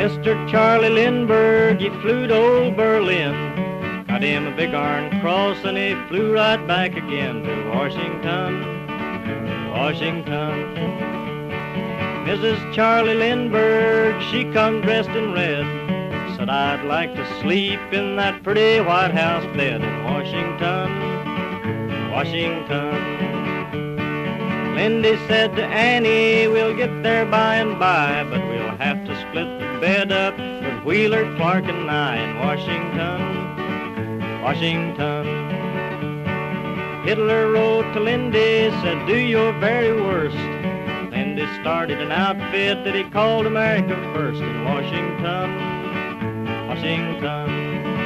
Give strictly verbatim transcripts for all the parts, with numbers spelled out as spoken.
Mister Charlie Lindbergh, he flew to old Berlin, got him a big iron cross, and he flew right back again to Washington, Washington. Missus Charlie Lindbergh, she come dressed in red, said I'd like to sleep in that pretty White House bed in Washington, Washington. Lindy said to Annie, we'll get there by and by, but we'll have to split the bed up with Wheeler, Clark, and I in Washington, Washington. Hitler wrote to Lindy, said, do your very worst. Lindy started an outfit that he called America First in Washington, Washington.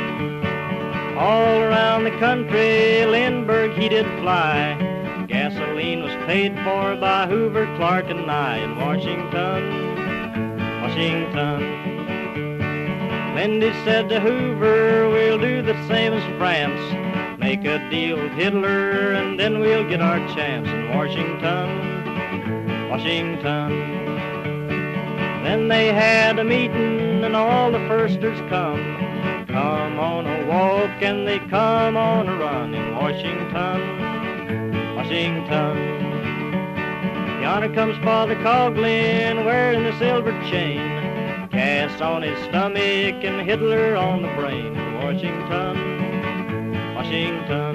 All around the country, Lindbergh he did fly. Gasoline was paid for by Hoover, Clark, and I in Washington, Washington. Lindy said to Hoover, we'll do the same as France, make a deal with Hitler, and then we'll get our chance in Washington, Washington. Then they had a meeting, and all the firsters come, come on a walk, and they come on a run in Washington, Washington. Yonder comes Father Coughlin wearing the silver chain, Cass on his stomach and Hitler on the brain in Washington, Washington.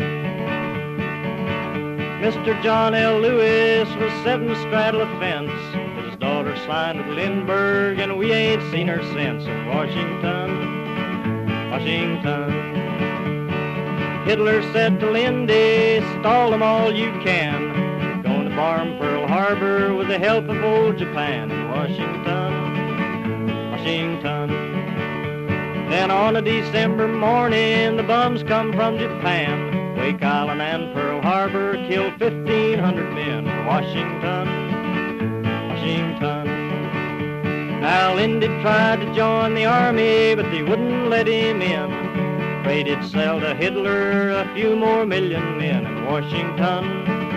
Mister John L. Lewis was setting astraddle a fence. His daughter signed with Lindbergh, and we ain't seen her since in Washington, Washington. Hitler said to Lindy, stall them all you can, going to bomb Pearl Harbor with the help of old Japan in Washington, Washington. Then on a December morning, the bums come from Japan, Wake Island and Pearl Harbor killed fifteen hundred men in Washington, Washington. Now Lindy tried to join the army, but they wouldn't let him in. Afraid he'd sell to Hitler a few more million men in Washington,